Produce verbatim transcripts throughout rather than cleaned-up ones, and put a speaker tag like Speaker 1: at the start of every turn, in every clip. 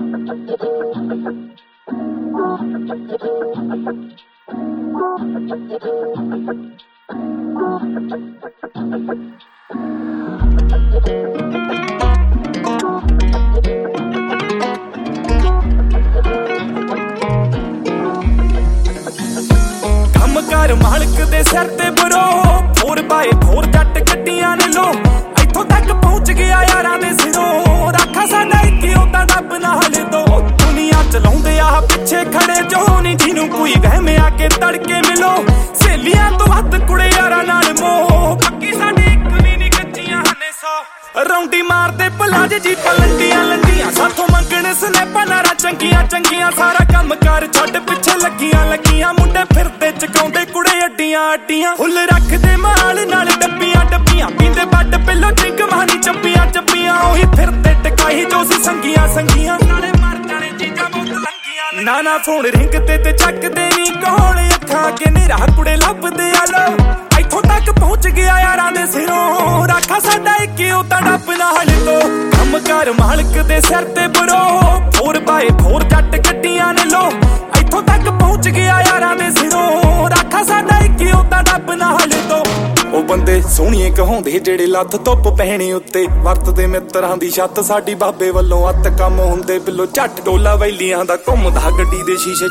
Speaker 1: कर मालक दे सिर ते बरो फोर बाय फोर जट गड्डियां ने लो इथों तक पहुंच गया यारां दे सिरों राखा साडा इक ओदा रब नाल दो दुनिया चलाउंदे आ पिछे खड़े जो नी जिन्नू कोई वहम आके तड़के मिलो सहेलियां तो हद कुड़े यारां नाल मोह पक्की साडी इक वी नी कच्चियां हने सौ रौंडी मारदे पलाज जी पलंडियां लंडियां साथों मंगण स्नैपां नारा चंगियां चंगियां सारा काम कर छड्ड पिछे लगियां लगियां मुंडे फिरदे चकाउंदे कुड़े अड्डियां अड्डियां हुल रखदे माल नाल डब्बियां डब्बियां पींदे बड पिलो चिंग मानी चप्पियां चप्पियां ओही फिरदे टकाई जो सी संगियां संगियां नाले मर जाने चीजां मुक लंगियां ना ना फोन रिंगते ते चकदे नी कोल अखां के नेरा कुड़े लभदे आलो इथों तक पहुंच गया यारां दे सिरों राखा साडा इक ओदा डब नाल दो कम कर मालक दे सिर ते बरो फोर बाय फोर जट गड्डियां ने लो इथों तक पहुंच गया यारां दे सिरों राखा साडा इक ओदा डब नाल दो ओ बंदे सोहणीए कहाउंदे जेड़े लत्थ धुप पैणे उत्ते वरतदे मित्रां दी छत साडी बाबे वल्लों अत कम हुंदे बिलो झट टोला वैलियां दा घुमदा गड्डी दे शीशे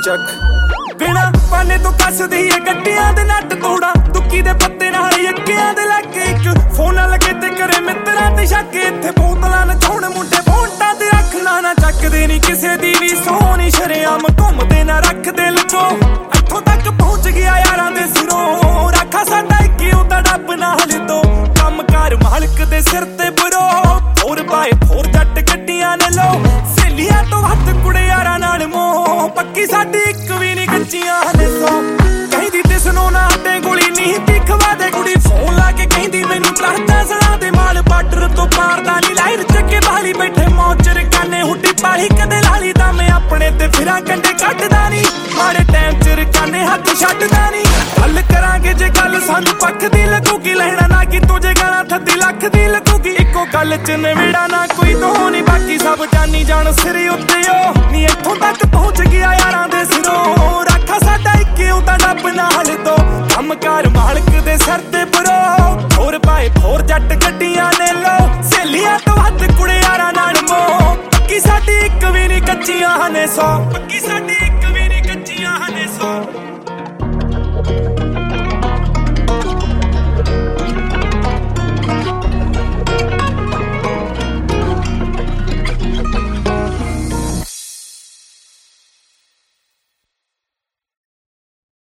Speaker 1: चक बिना पाने तो कसदी ए गड्डियां दे नट तोड़ा दुक्की दे पत्ते नाल यक्कियां दे लगे इक फोन लगे ते करे मित्रां ते शक इत्थे बोतलां नचाउण मुंडे फोंटां ते रखना ना चकदे नी किसे दी वी सोहणी शरेआम घुमदे ना रखदे लुचो इथों तक पहुंच गया यारां दे सिरों राखा साडा इक ओदा डब नाल दो कम कर मालक दे सिर ते बरो फोर बाय फोर जट गड्डियां ने लो सहेलियां तो हद कुड़े यारां नाल मोह पक्की साडी इक वी नी कच्चियां ने सौ कहदी ते सुनो ना ते गोली नहीं दिखवा दे कुड़ी फोन ला के कहदी मैनू करदा सड़ा दे माल बार्डर तो पार दा नी लाइर चक्के बाली बैठे मौचर काने हुड्डी पाही कदे लाली दा मैं अपने ते फिरां कंडे कटदा नी मारे टाइम च काने हाथ छड्डदा नी गल करांगे जे गल सानू पक्ख दी लगूगी लहणा ना कि तुझे गाना थद्दी लख दी लगूगी इक्को गल च नवेड़ा ना कोई दो नी बाकी सब जानी जान सिरे उत्ते ओ नी इथों तक पहुंच गया यारां दे सिरों राखा साडा इक ओदा डब नाल दो कम कर मालक दे सिर ते बरो फोर बाय फोर जट गड्डियां ने लो सहेलियां तो हद कुड़े यारां नाल मोह पक्की साडी इक वी नी कच्चियां ने सौ पक्की साडी इक वी नी कच्चियां ने सौ